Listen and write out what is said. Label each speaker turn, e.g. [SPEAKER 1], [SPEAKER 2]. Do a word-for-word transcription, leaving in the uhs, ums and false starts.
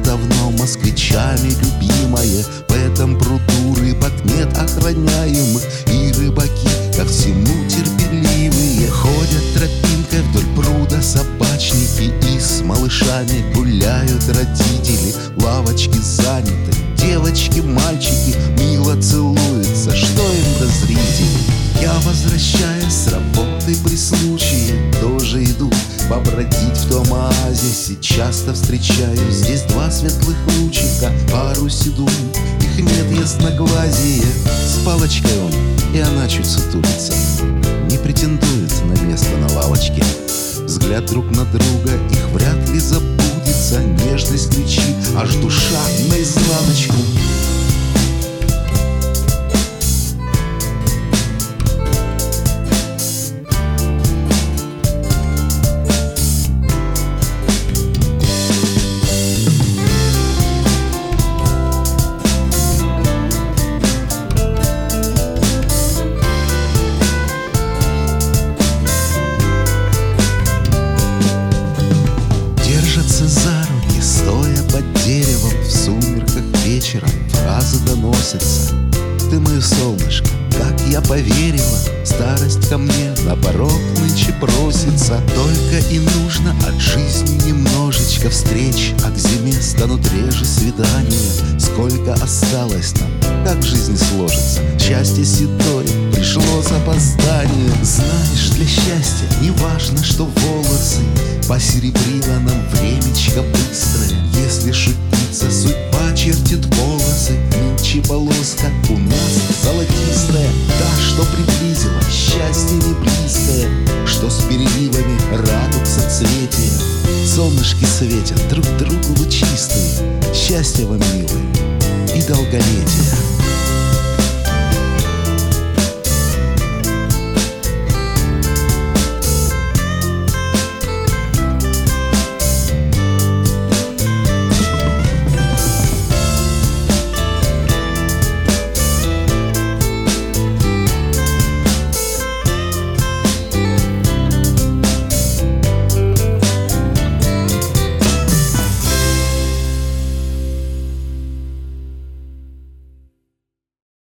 [SPEAKER 1] давно москвичами любимое. В этом пруду рыбок нет охраняемых, и рыбаки ко всему терпеливые. Ходят тропинкой вдоль пруда собачники, и с малышами гуляют родители. Лавочки заняты, девочки, мальчики мило целуются, что им до зрителей. Я, возвращаясь с работы при случае, тоже иду побродить в том оазисе. Часто встречаю здесь два светлых лучика, пару седую, их нет ясноглазие. С палочкой он, и она чуть сутулится, не претендует на место на лавочке. Взгляд друг на друга их вряд ли забудется, нежность кричит, аж душа наизнаночку. За руки, стоя под деревом, в сумерках вечером фразы доносятся: ты мое солнышко, как я поверила, старость ко мне на порог нынче просится. Только и нужно от жизни немножечко встреч, а к зиме станут реже свидания. Сколько осталось нам, как жизнь сложится, счастье седое пришло с опозданием. Знаешь, для счастья не важно, что волосы посеребрила нам времечко быстрое. Если шутиться, судьба чертит полосы, нынче полоска у нас золотистая. Та, что приблизила счастье не близкое, что с переливами радуг соцветия. Солнышки светят друг другу лучистые, счастья вам, милые,